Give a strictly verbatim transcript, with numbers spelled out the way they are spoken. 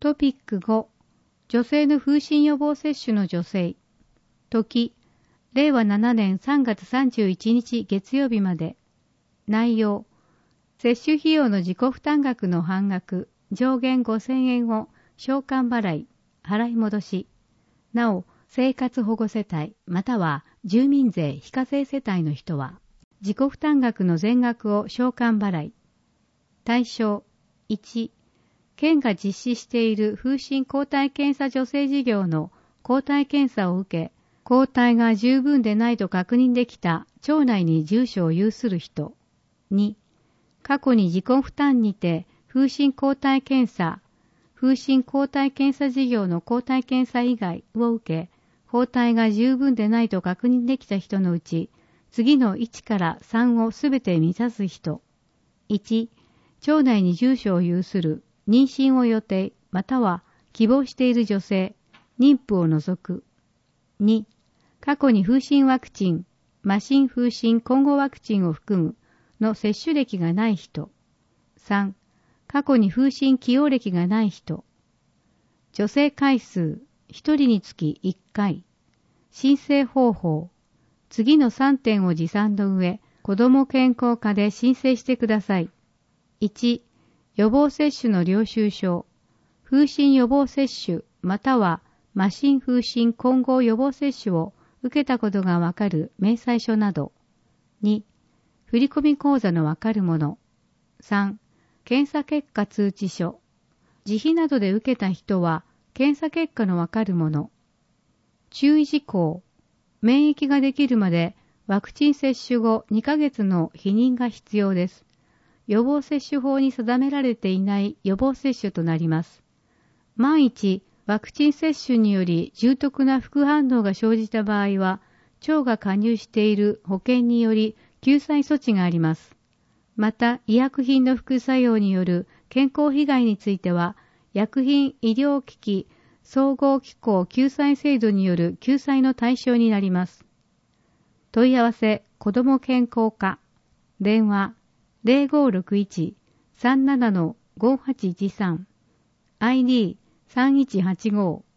トピックご、女性の風疹予防接種の助成。時、れいわななねんさんがつさんじゅういちにち月曜日まで。内容、接種費用の自己負担額の半額、上限ごせんえんを償還払い、払い戻し。なお、生活保護世帯または住民税非課税世帯の人は、自己負担額の全額を償還払い。対象、いち、県が実施している風疹抗体検査助成事業の抗体検査を受け、抗体が十分でないと確認できた町内に住所を有する人。に、過去に自己負担にて風疹抗体検査、風疹抗体検査事業の抗体検査以外を受け、抗体が十分でないと確認できた人のうち、次のいちからさんをすべて満たす人。いち、町内に住所を有する妊娠を予定または希望している女性、妊婦を除く。に、過去に風疹ワクチン、麻疹風疹混合ワクチンを含むの接種歴がない人。さん、過去に風疹起用歴がない人。助成回数、ひとりにつきいっかい。申請方法、次のさんてんを持参の上、子ども健康課で申請してください。いち、予防接種の領収書、風疹予防接種または麻疹風疹混合予防接種を受けたことがわかる明細書など。に、振込口座のわかるもの。さん、検査結果通知書。自費などで受けた人は検査結果のわかるもの。注意事項。免疫ができるまでワクチン接種後にかげつの避妊が必要です。予防接種法に定められていない予防接種となります。万一、ワクチン接種により重篤な副反応が生じた場合は、町が加入している保険により救済措置があります。また、医薬品の副作用による健康被害については、薬品医療機器総合機構救済制度による救済の対象になります。問い合わせ、子ども健康課。電話、ゼロごろくいち さんなな ごはちいちさん。アイディーさんいちはちご